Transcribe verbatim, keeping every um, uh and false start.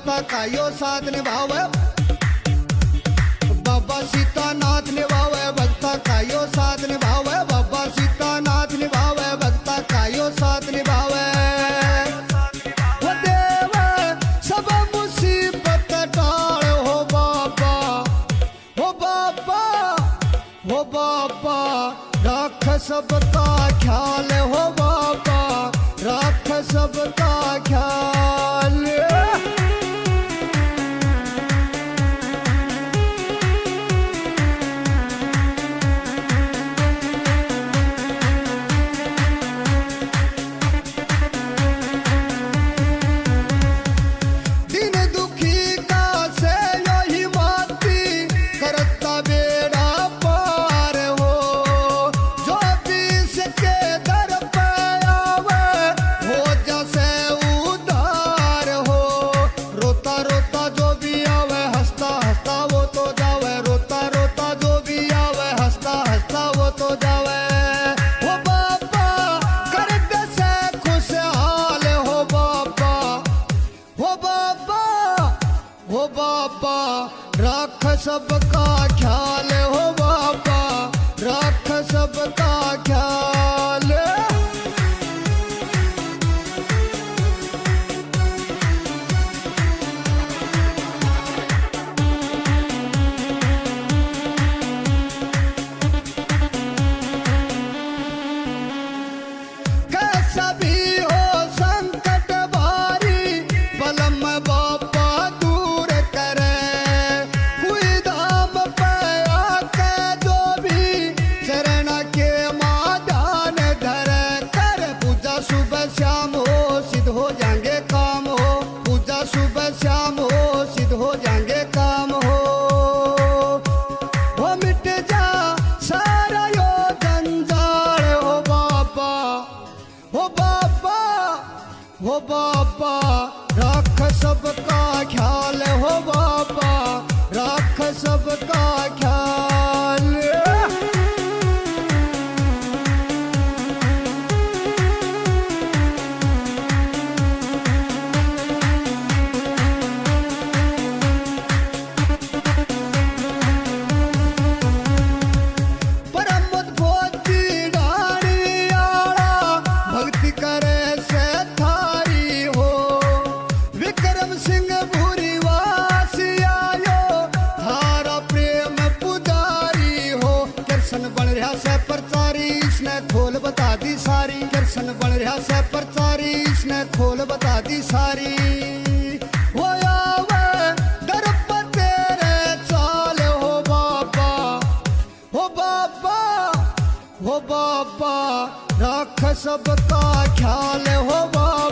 भक्ता का यो साथ निभावे, बाबा सीतानाथ निभावे भक्ता का यो साथ निभावे, बाबा सीतानाथ निभावे भक्ता का यो साथ निभावे। वो देव सब मुसीबत टाल हो बाबा, हो बाबा, हो बाबा रख सबका ख्याल, हो बाबा रख सबका ख्याल। हो बाबा रख सबका ख्याल, हो बाबा रख सबका ख्याल। कैसा भी हो संकट भारी बलम बाबा दूर करे, कोई धाम पे आके जो भी शरण के मादान धरे। कर पूजा सुबह शाम हो सिद्ध हो जाएंगे काम हो, पूजा सुबह शाम हो सिद्ध हो जाएंगे काम हो। वो मिट जा सारा यो जंजाल, हो बाबा, हो बाबा, हो बाबा रख सबका ख्याल, हो बाबा रख सबका ख्याल। प्रचारी इसने खोल बता दी सारी, कृष्ण बन रहा से प्रचारी इसने खोल बता दी सारी। वो आवे दर पर तेरे चाल, हो बाबा, हो बाबा, हो बाबा रख सबका ख्याल, हो बाबा